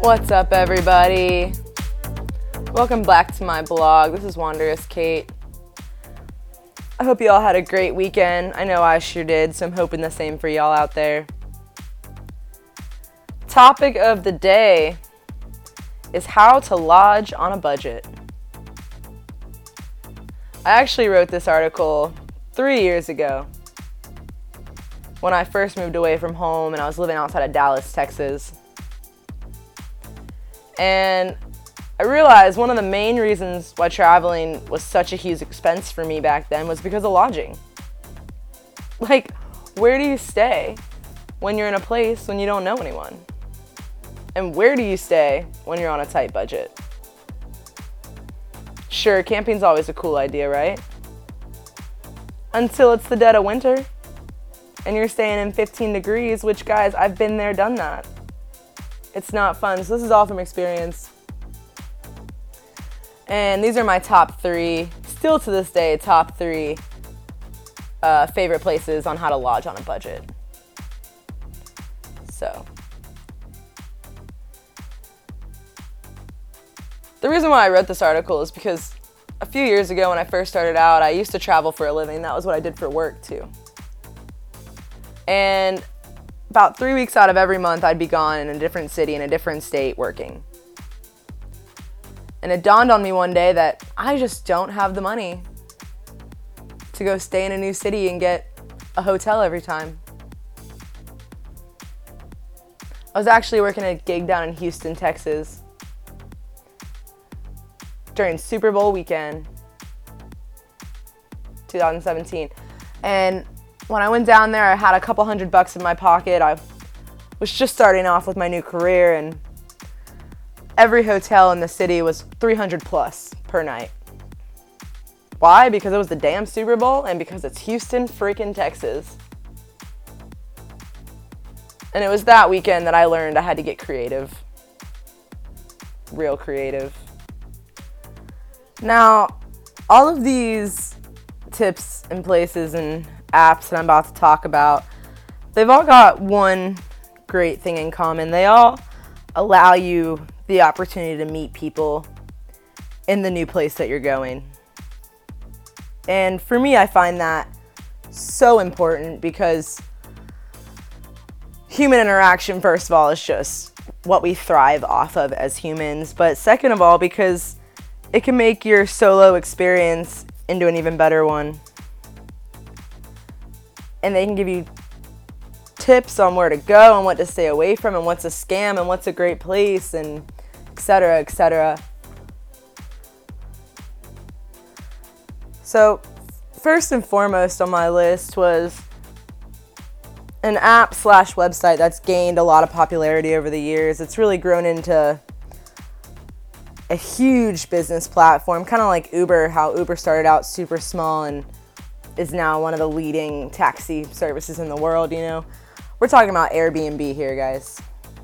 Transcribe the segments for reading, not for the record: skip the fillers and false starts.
What's up, everybody? Welcome back to my blog. This is Wanderous Kate. I hope you all had a great weekend. I know I sure did, so I'm hoping the same for y'all out there. Topic of the day is how to lodge on a budget. I actually wrote this article 3 years ago when I first moved away from home and I was living outside of Dallas, Texas. And I realized one of the main reasons why traveling was such a huge expense for me back then was because of lodging. Like, where do you stay when you're in a place when you don't know anyone? And where do you stay when you're on a tight budget? Sure, camping's always a cool idea, right? Until it's the dead of winter and you're staying in 15 degrees, which, guys, I've been there, done that. It's not fun. So this is all from experience. And these are my top 3, still to this day, top 3 favorite places on how to lodge on a budget. So, the reason why I wrote this article is because a few years ago when I first started out, I used to travel for a living. That was what I did for work too. And about 3 weeks out of every month, I'd be gone in a different city, in a different state, working. And it dawned on me one day that I just don't have the money to go stay in a new city and get a hotel every time. I was actually working a gig down in Houston, Texas during Super Bowl weekend, 2017. And when I went down there, I had a couple $100 in my pocket. I was just starting off with my new career, and every hotel in the city was $300 plus per night. Why? Because it was the damn Super Bowl and because it's Houston freaking Texas. And it was that weekend that I learned I had to get creative. Real creative. Now, all of these tips and places and apps that I'm about to talk about, they've all got one great thing in common. They all allow you the opportunity to meet people in the new place that you're going. And for me, I find that so important because human interaction, first of all, is just what we thrive off of as humans. But second of all, because it can make your solo experience into an even better one. And they can give you tips on where to go and what to stay away from and what's a scam and what's a great place and et cetera, et cetera. So first and foremost on my list was an app/website that's gained a lot of popularity over the years. It's really grown into a huge business platform, kind of like Uber, how Uber started out super small and is now one of the leading taxi services in the world, you know. We're talking about Airbnb here, guys.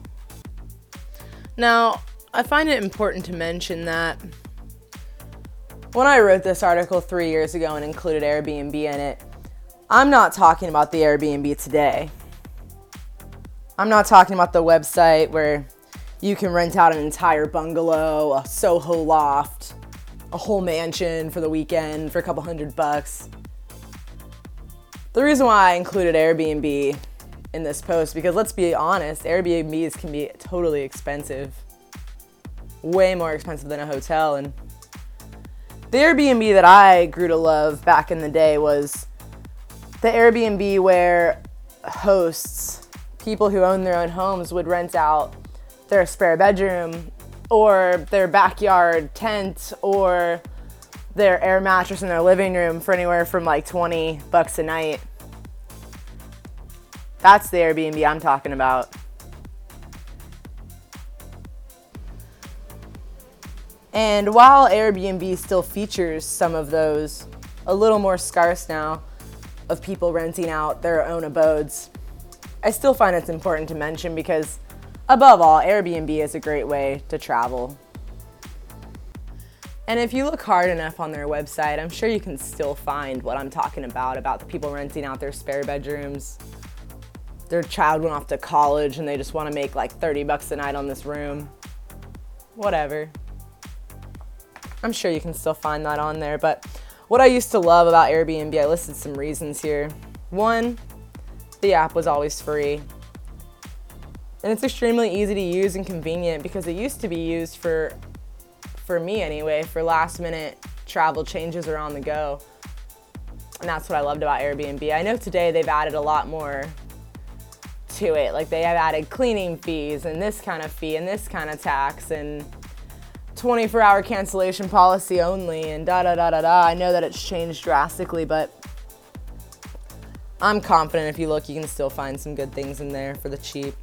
Now, I find it important to mention that when I wrote this article 3 years ago and included Airbnb in it, I'm not talking about the Airbnb today. I'm not talking about the website where you can rent out an entire bungalow, a Soho loft, a whole mansion for the weekend for a couple $100. The reason why I included Airbnb in this post, because let's be honest, Airbnbs can be totally expensive. Way more expensive than a hotel. And the Airbnb that I grew to love back in the day was the Airbnb where hosts, people who own their own homes, would rent out their spare bedroom or their backyard tent or their air mattress in their living room for anywhere from like $20 a night. That's the Airbnb I'm talking about. And while Airbnb still features some of those, a little more scarce now, of people renting out their own abodes, I still find it's important to mention because, above all, Airbnb is a great way to travel. And if you look hard enough on their website, I'm sure you can still find what I'm talking about the people renting out their spare bedrooms. Their child went off to college and they just want to make like $30 a night on this room. whatever. I'm sure you can still find that on there, but what I used to love about Airbnb, I listed some reasons here. One, the app was always free. And it's extremely easy to use and convenient because it used to be used for me anyway, for last minute travel changes or on the go. And that's what I loved about Airbnb. I know today they've added a lot more to it. Like they have added cleaning fees and this kind of fee and this kind of tax and 24-hour cancellation policy only and da-da-da-da-da. I know that it's changed drastically, but I'm confident if you look, you can still find some good things in there for the cheap.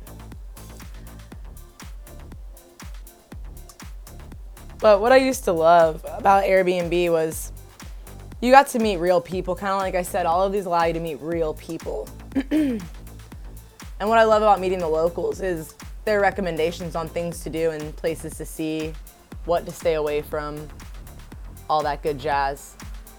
But what I used to love about Airbnb was you got to meet real people. Kind of like I said, all of these allow you to meet real people. And what I love about meeting the locals is their recommendations on things to do and places to see, what to stay away from, all that good jazz.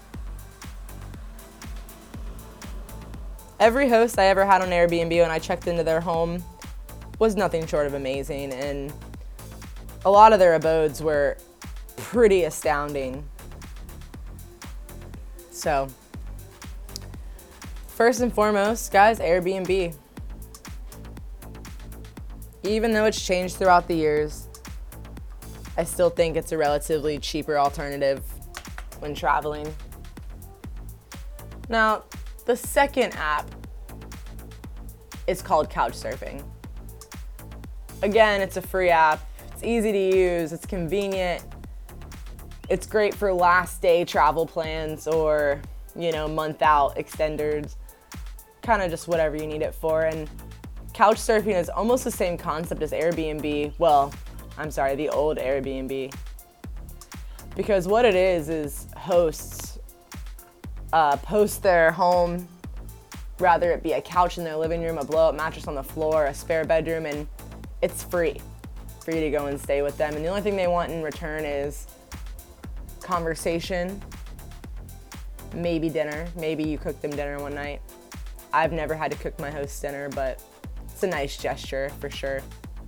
Every host I ever had on Airbnb when I checked into their home was nothing short of amazing, and a lot of their abodes were pretty astounding. So, first and foremost, guys, Airbnb. Even though it's changed throughout the years, I still think it's a relatively cheaper alternative when traveling. Now, the second app is called Couchsurfing. Again, it's a free app. It's easy to use. It's convenient. It's great for last day travel plans or, month out extenders. Kind of just whatever you need it for. And Couchsurfing is almost the same concept as Airbnb. Well, I'm sorry, the old Airbnb. Because what it is hosts post their home, rather it be a couch in their living room, a blow-up mattress on the floor, a spare bedroom, and it's free for you to go and stay with them. And the only thing they want in return is conversation, maybe dinner. Maybe you cook them dinner one night. I've never had to cook my host dinner, but it's a nice gesture for sure.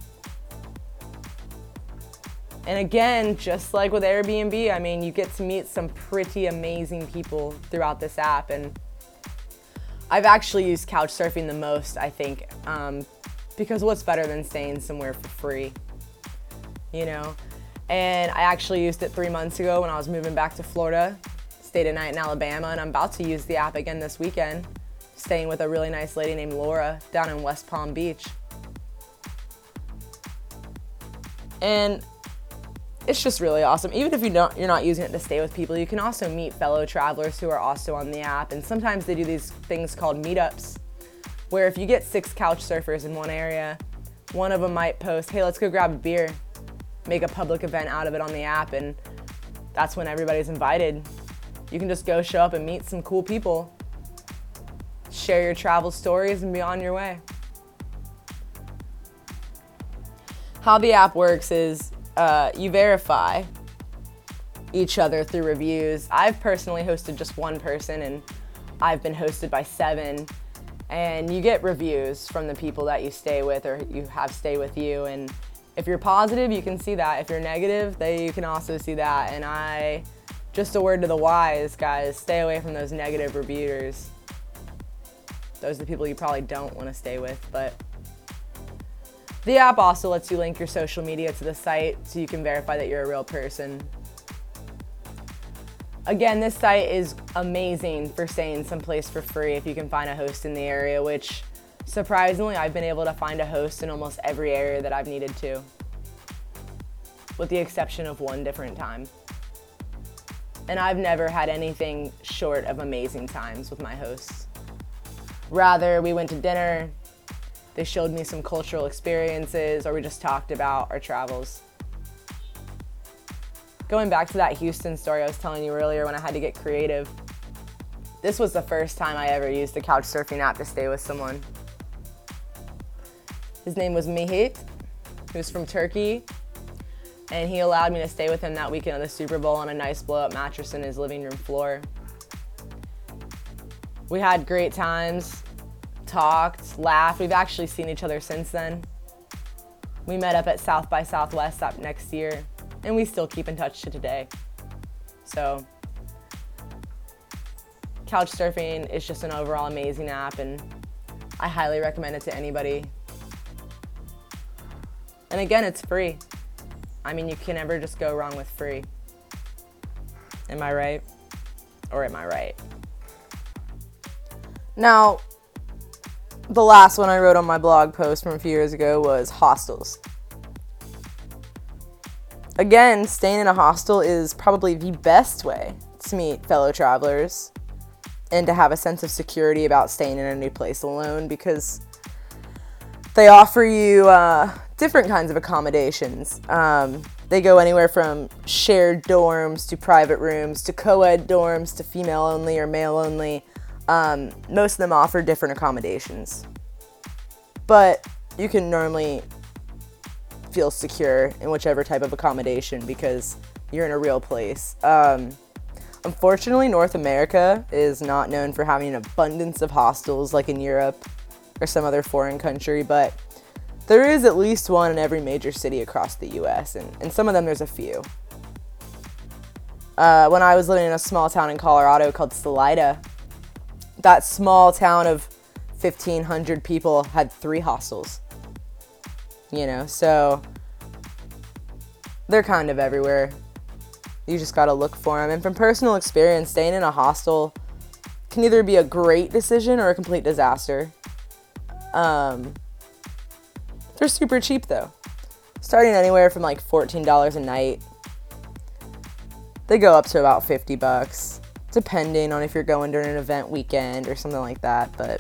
And again, just like with Airbnb, you get to meet some pretty amazing people throughout this app. And I've actually used Couchsurfing the most, I think, because what's better than staying somewhere for free, And I actually used it 3 months ago when I was moving back to Florida, stayed a night in Alabama, and I'm about to use the app again this weekend, staying with a really nice lady named Laura down in West Palm Beach. And it's just really awesome. Even if you're not using it to stay with people, you can also meet fellow travelers who are also on the app. And sometimes they do these things called meetups, where if you get 6 couch surfers in one area, one of them might post, hey, let's go grab a beer, make a public event out of it on the app, and that's when everybody's invited. You can just go show up and meet some cool people, share your travel stories, and be on your way. How the app works is you verify each other through reviews. I've personally hosted just one person, and I've been hosted by 7. And you get reviews from the people that you stay with or you have stay with you. And if you're positive, you can see that. If you're negative, you can also see that. And just a word to the wise, guys, stay away from those negative reviewers. Those are the people you probably don't want to stay with, but the app also lets you link your social media to the site so you can verify that you're a real person. Again, this site is amazing for staying someplace for free if you can find a host in the area, which surprisingly, I've been able to find a host in almost every area that I've needed to, with the exception of one different time. And I've never had anything short of amazing times with my hosts. Rather, we went to dinner, they showed me some cultural experiences, or we just talked about our travels. Going back to that Houston story I was telling you earlier when I had to get creative, this was the first time I ever used the Couchsurfing app to stay with someone. His name was Mihit, who's from Turkey, and he allowed me to stay with him that weekend of the Super Bowl on a nice blow-up mattress in his living room floor. We had great times, talked, laughed. We've actually seen each other since then. We met up at South by Southwest up next year and we still keep in touch to today. So Couchsurfing is just an overall amazing app, and I highly recommend it to anybody. And again, it's free. I mean, you can never just go wrong with free. Am I right? Or am I right? Now, the last one I wrote on my blog post from a few years ago was hostels. Again, staying in a hostel is probably the best way to meet fellow travelers and to have a sense of security about staying in a new place alone, because they offer you different kinds of accommodations. They go anywhere from shared dorms to private rooms to co-ed dorms to female only or male only. Most of them offer different accommodations, but you can normally feel secure in whichever type of accommodation because you're in a real place. Unfortunately, North America is not known for having an abundance of hostels like in Europe or some other foreign country, but there is at least one in every major city across the US, and some of them there's a few. When I was living in a small town in Colorado called Salida, that small town of 1,500 people had 3 hostels. You know, so they're kind of everywhere. You just gotta look for them. And from personal experience, staying in a hostel can either be a great decision or a complete disaster. They're super cheap though. Starting anywhere from like $14 a night. They go up to about $50, depending on if you're going during an event weekend or something like that. But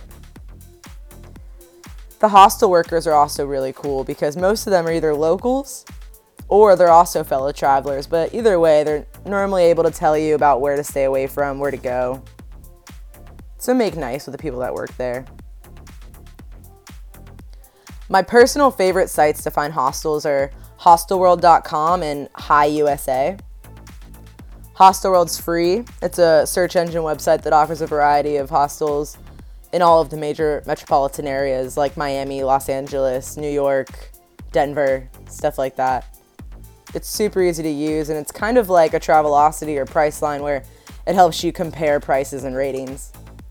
the hostel workers are also really cool because most of them are either locals or they're also fellow travelers, but either way, they're normally able to tell you about where to stay away from, where to go. So make nice with the people that work there. My personal favorite sites to find hostels are hostelworld.com and HiUSA. Hostelworld's free. It's a search engine website that offers a variety of hostels in all of the major metropolitan areas like Miami, Los Angeles, New York, Denver, stuff like that. It's super easy to use, and it's kind of like a Travelocity or Priceline where it helps you compare prices and ratings.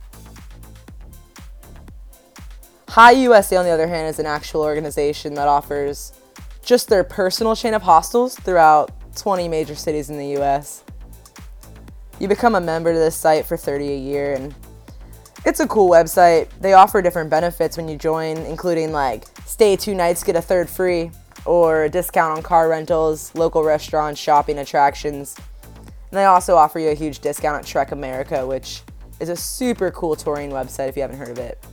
HiUSA, on the other hand, is an actual organization that offers just their personal chain of hostels throughout 20 major cities in the US. You become a member to this site for $30 a year, and it's a cool website. They offer different benefits when you join, including like stay 2 nights, get a third free, or a discount on car rentals, local restaurants, shopping, attractions. And they also offer you a huge discount at Trek America, which is a super cool touring website if you haven't heard of it.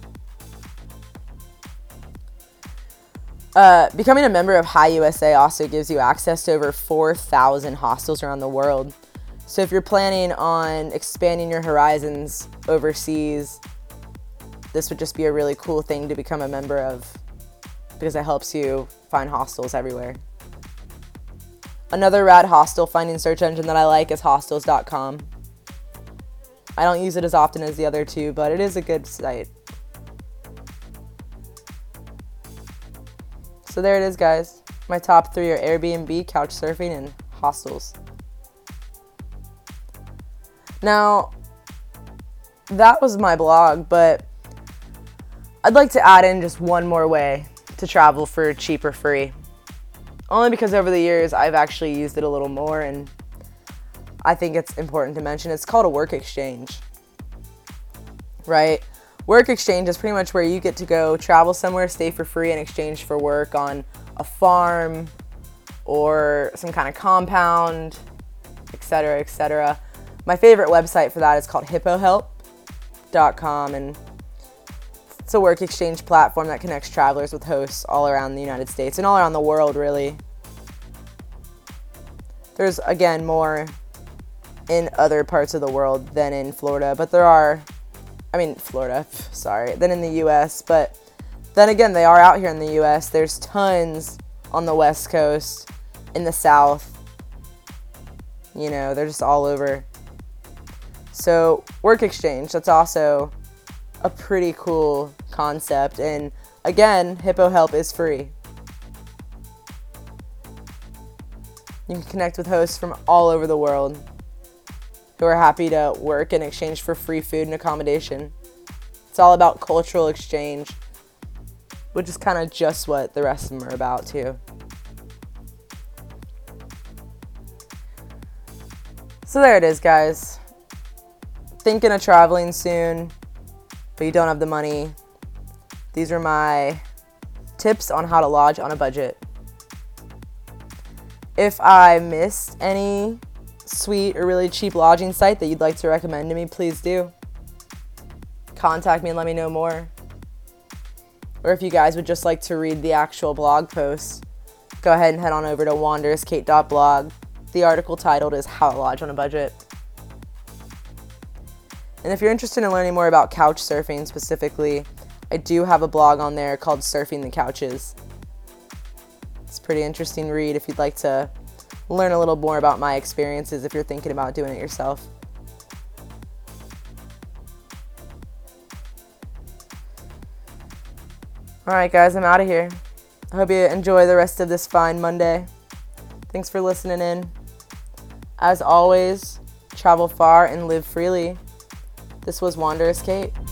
Becoming a member of HiUSA also gives you access to over 4,000 hostels around the world. So if you're planning on expanding your horizons overseas, this would just be a really cool thing to become a member of because it helps you find hostels everywhere. Another rad hostel finding search engine that I like is hostels.com. I don't use it as often as the other two, but it is a good site. So there it is, guys. My top 3 are Airbnb, Couchsurfing, and hostels. Now, that was my blog, but I'd like to add in just one more way to travel for cheap or free. Only because over the years I've actually used it a little more, and I think it's important to mention. It's called a work exchange, right? Work exchange is pretty much where you get to go travel somewhere, stay for free in exchange for work on a farm or some kind of compound, etc., etc. My favorite website for that is called hippohelp.com, and it's a work exchange platform that connects travelers with hosts all around the United States and all around the world, really. There's, again, more in other parts of the world than in Florida, but than in the US, but then again, they are out here in the US. There's tons on the West Coast, in the South, they're just all over. So work exchange, that's also a pretty cool concept, and again, Hippo Help is free. You can connect with hosts from all over the world who are happy to work in exchange for free food and accommodation. It's all about cultural exchange, which is kind of just what the rest of them are about too. So there it is, guys. Thinking of traveling soon, but you don't have the money. These are my tips on how to lodge on a budget. If I missed any sweet or really cheap lodging site that you'd like to recommend to me, please do. Contact me and let me know more. Or if you guys would just like to read the actual blog post, go ahead and head on over to wanderouskate.blog. The article titled is How to Lodge on a Budget. And if you're interested in learning more about couch surfing specifically, I do have a blog on there called Surfing the Couches. It's a pretty interesting read if you'd like to learn a little more about my experiences if you're thinking about doing it yourself. Alright guys, I'm out of here. I hope you enjoy the rest of this fine Monday. Thanks for listening in. As always, travel far and live freely. This was Wanderous Kate.